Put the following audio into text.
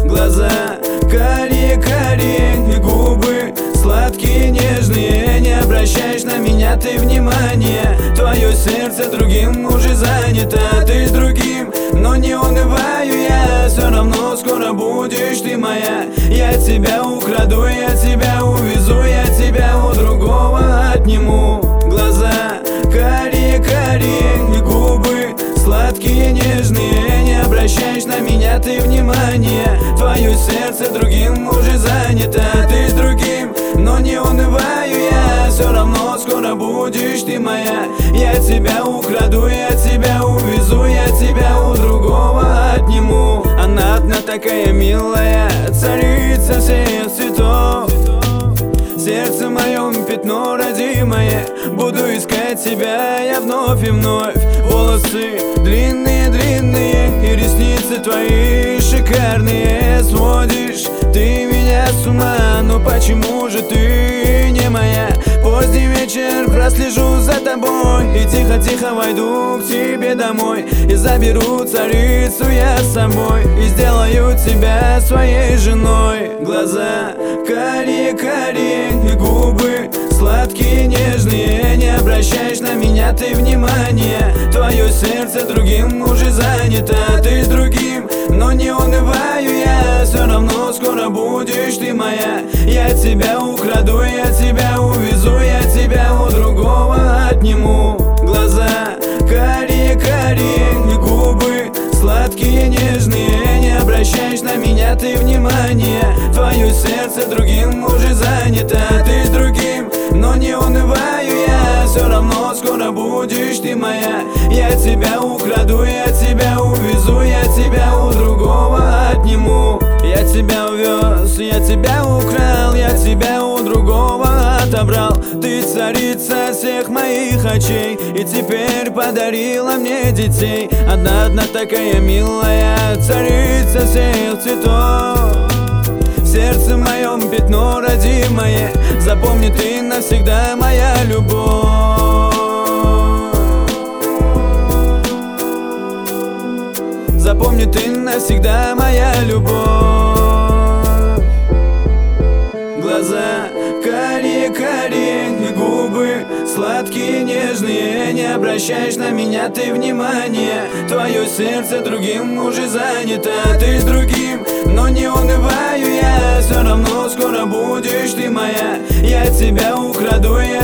Глаза карие-карие и губы сладкие, нежные. Не обращаешь на меня ты внимания. Твое сердце другим уже занято. Ты с другим, но не унываю я. Все равно скоро будешь ты моя. Я тебя украду, я тебя увезу, я тебя у другого отниму. Глаза карие-карие и губы сладкие, нежные. Не обращаешь на меня ты внимания. Твое сердце другим уже занято. Ты с другим, но не унываю я. Все равно скоро будешь ты моя. Я тебя украду, я тебя увезу, я тебя у другого отниму. Она одна такая милая, царица всех цветов. Сердце моем пятно родимое. Буду искать тебя я вновь и вновь. Волосы длинные-длинные и ресницы твои шикарные. Сводишь ты меня с ума, но почему же ты не моя? Поздний вечер прослежу за тобой и тихо-тихо войду к тебе домой. И заберу царицу я с собой и сделаю тебя своей женой. Глаза карие-карие и губы сладкие, нежные. Не обращаешь на меня ты внимания. Твое сердце другим уже занято. Ты с другим, но не унываю я. Все равно скоро будешь ты моя. Я тебя украду, я тебя увезу, я тебя у другого отниму. Глаза карие-карие и губы сладкие, нежные. Не обращаешь на меня ты внимания. Твое сердце другим уже занято. Ты с другим, но не унываю я. Все равно скоро будешь ты моя. Я тебя украду, я тебя увезу, я тебя у другого отниму. Я тебя увез, я тебя украл, я тебя у другого отобрал. Ты царица всех моих очей и теперь подарила мне детей. Одна такая милая, царица всех цветов. В сердце моем пятно родимое. Запомни ты навсегда моя любовь. Запомни ты навсегда моя любовь. Глаза карие-карие и губы сладкие, нежные. Не обращаешь на меня ты внимания. Твое сердце другим уже занято. Ты с другим, но не унываю я. Все равно скоро будешь ты моя. Я тебя украду, я